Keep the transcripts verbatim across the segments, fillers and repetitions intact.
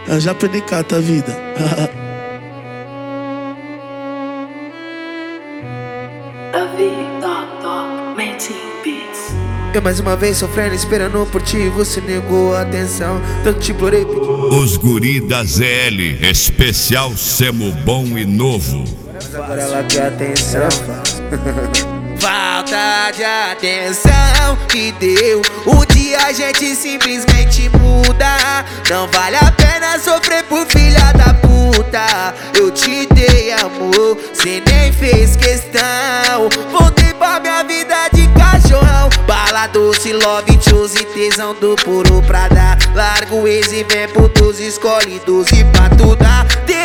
Eu já perdi cata a vida. Eu mais uma vez sofrendo, esperando por ti, você negou a atenção, tanto te implorei. Os guri da Z L, especial Semo Bom e Novo. Mas agora ela quer atenção. Falta de atenção que deu. Um dia a gente simplesmente muda. Não vale a pena sofrer por filha da puta. Eu te dei amor, cê nem fez questão. Voltei pra minha vida de cachorrão. Bala doce, love, choose, tesão do puro pra dar. Larga o ex e vem pro doze, escolhe doze pra tu dar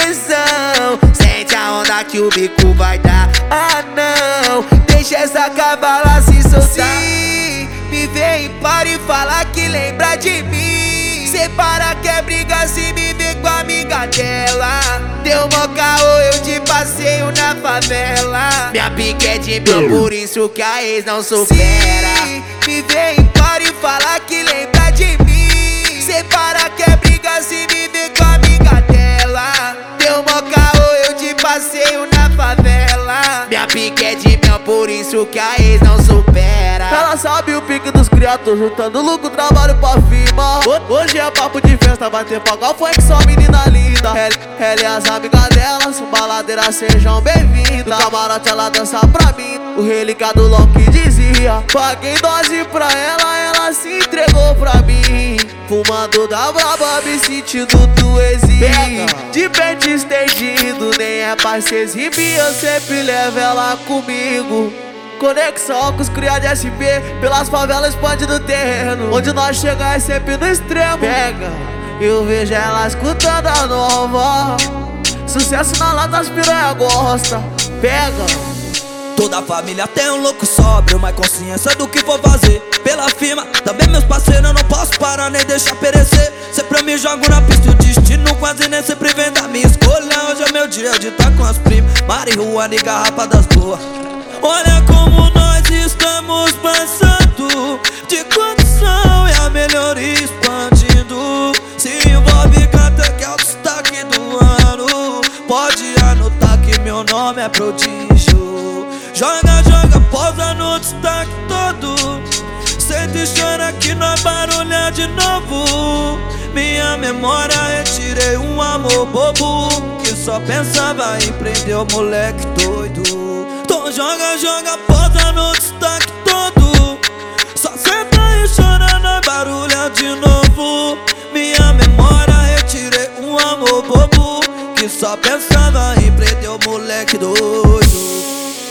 tesão. Sente a onda que o bico vai dar. Ah não, deixa essa cavala se soltar. Se me vem e para e fala que lembra de mim. Separa que é briga se me vê com a amiga dela. Deu mó caô, eu te passeio na favela. Minha pique é de mil, por isso que a ex não supera. Se me vem e para e fala que lembra de mim. Separa que é briga se me vê com a amiga dela. Deu mó caô, eu te passeio na favela. Minha pique é de mel, por isso que a ex não supera. Ela sabe o pique dos criados, juntando lucro, trabalho pra firma. Hoje é papo de festa, vai ter pagar foi que só menina linda. Ela, ela e as amigas delas, baladeira sejam bem-vindas. No camarote ela dança pra mim, o relicado LOL que dizia. Paguei dose pra ela, ela se entregou pra mim. Fumando da braba, me sentindo do exílio. De pente estendido, nem é pra se exibir, eu sempre levo ela comigo. Conexão com os criados de S P, pelas favelas expande do terreno. Onde nós chegar é sempre no extremo. Pega, eu vejo ela escutando a nova. Sucesso na lata, as piranha gosta. Pega. Toda a família tem um louco sóbrio, mas consciência do que vou fazer. Pela firma, também meus parceiros, eu não posso parar nem deixar perecer. Sempre eu me jogo na pista, o destino quase nem sempre vem da minha escolha. Hoje é meu dia de estar com as primas, marihuana e garrafa das boas. Olha como nós estamos passando de condição e a melhoria expandindo. Se envolve canta que é o destaque do ano. Pode anotar que meu nome é prodígio. Joga, joga, pousa no destaque todo. Senta e chora que nós barulha de novo. Minha memória retirei um amor bobo que só pensava em prender o moleque doido. Então joga, joga, pousa no destaque todo. Só senta e chora na barulha de novo. Minha memória retirei um amor bobo que só pensava em prender o moleque doido.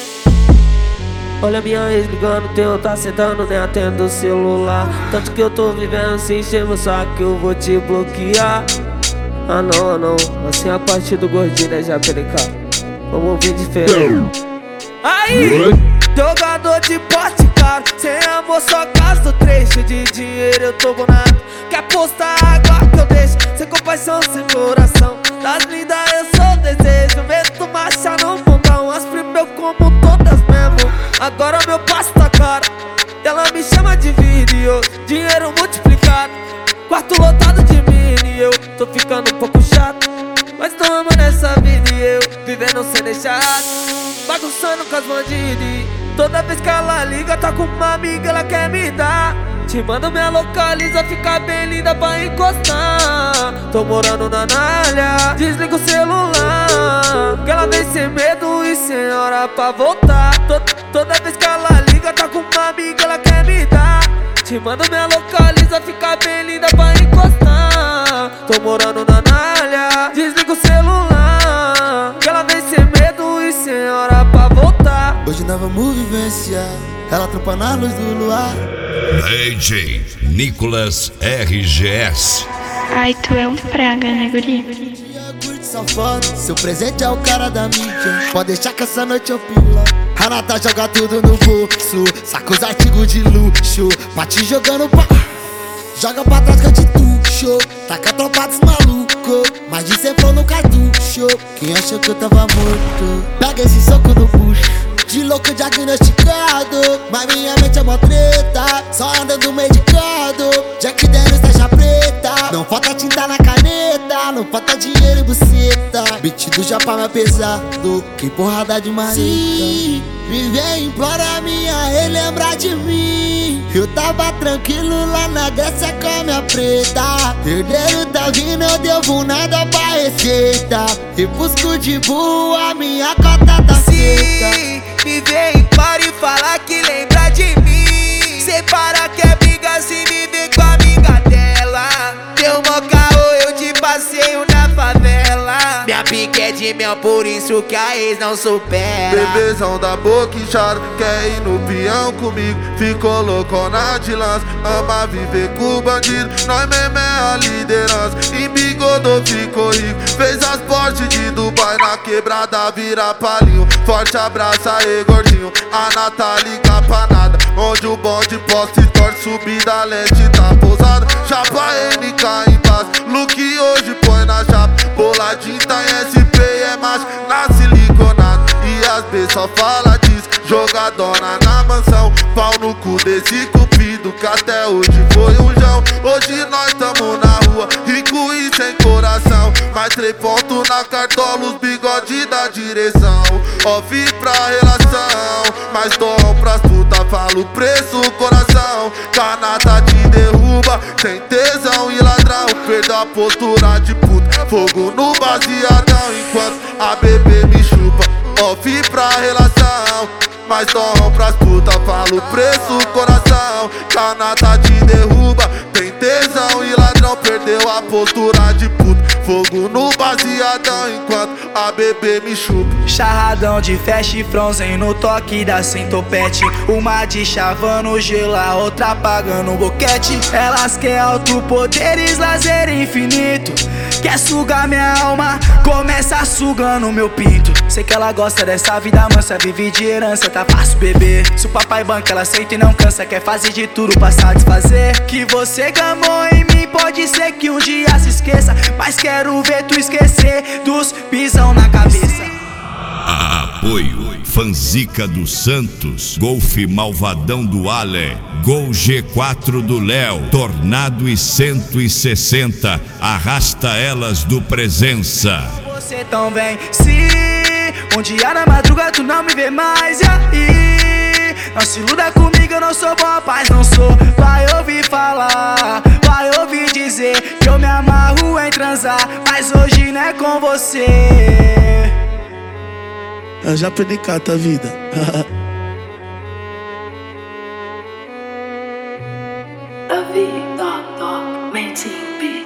Olha minha ex ligando, teu tá sentando, nem atendo o celular. Tanto que eu tô vivendo sem encher meu saco, eu vou te bloquear. Ah não, ah não, assim a parte do gordinho, né, já P D K. Vamos ouvir diferente. Aí, jogador de porte caro, sem amor só gasto trecho de dinheiro, eu tô bonado. Quer postar água que eu deixo, sem compaixão, sem coração. Das lindas eu sou desejo, meto marcha no fundão. As primas eu como todas mesmo, agora meu passo tá caro. Ela me chama de vídeo, dinheiro multiplicado. Quarto lotado de mini, eu tô ficando um pouco chato. Mas tô amando essa vida e eu vivendo sem deixar. Bagunçando com as bandidas. Toda vez que ela liga, tá com uma amiga, ela quer me dar. Te mando minha localiza, fica bem linda pra encostar. Tô morando na Nalha, desliga o celular, que ela vem sem medo e sem hora pra voltar. Toda, toda vez que ela liga, tá com uma amiga, ela quer me dar. Te mando minha localiza, fica bem linda pra encostar. Tô morando na Nalha, desliga o celular, que ela vem sem medo e sem hora pra voltar. Hoje nós vamos vivenciar, ela trampa na luz do luar. D J Nicolas R G S. Ai, tu é um praga, né, guri? Curte safado, seu presente é o cara da mídia. Pode deixar que essa noite eu pila. Renata joga tudo no bolso, saca os artigos de luxo, pra te jogando pra... Joga pra trás que eu te tuxo, taca a tropa dos malucos, mas de cem flow no cartucho. Quem achou que eu tava morto, pega esse soco no bucho. De louco diagnosticado, mas minha mente é mó treta. Só andando medicado, Jack Daniels taxa preta. Não falta tinta na caneta, não mais pesado que porrada de marreta. Se me vem implora minha relembrar de mim. Eu tava tranquilo lá na Grécia com a minha preta. Herdeiro tá vindo, eu devo nada pra receita. E busco de boa, minha cota tá feita. Se me vem implora e fala que lembra de mim. Separa que é briga se me vê com a amiga dela. Deu mó caô, eu te passeio na favela. Minha pique é de mel, por isso que a ex não supera. Bebezão da boca inchada, quer ir no peão comigo. Ficou loucona de lança, ama viver com bandido. Nós mesmo é a liderança, e bigodô ficou rico. Fez as portes de Dubai, na quebrada vira palinho. Forte abraço aí gordinho, a Nata liga pra nada. Onde o bonde posta e torce, subida lente tá pousada. Chapa N K embaixo, look hoje põe na chapa. Boladinho tá em S P e é macho, na siliconado. E as B só fala disso, jogadona na mansão. Pau no cu desse cupido que até hoje foi um jão. Hoje nós tamo na rua, rico e sem coração. Mais três pontos na cartola, os bigode da direção. Off pra relação, mais dom pras puta, fala o preço, coração. Canata te derruba, sem tesão e ladrão. Perdeu a postura de puta, fogo no baseadão. Enquanto a bebê me chupa, off pra relação. Mais dom pras puta, fala o preço, coração. Canata te derruba, tem tesão e ladrão. Perdeu a postura de puta, fogo no baseadão. Enquanto a bebê me chupa. Charradão de fast frozen no toque da centopete. Uma de chavando gelo, a outra pagando boquete. Elas quer alto poderes, lazer infinito. Quer sugar minha alma, começa sugando meu pinto. Sei que ela gosta dessa vida mansa, vive de herança, tá fácil beber. Se o papai banca, ela aceita e não cansa. Quer fazer de tudo pra satisfazer. Que você gamou em mim, pode ser que um dia se esqueça. Mas quero ver tu esquecer dos pisão na cabeça. Apoio Fanzica dos Santos, Golfe Malvadão do Ale, Gol G quatro do Léo, Tornado e cento e sessenta, Arrasta Elas do Presença. Você também, se um dia na madruga tu não me vê mais, e aí? Não se iluda comigo, eu não sou bom rapaz, não sou. Vai ouvir falar, vai ouvir dizer que eu me amarro em transar, mas hoje não é com você. Eu já perdi cata a vida. A vida, menting,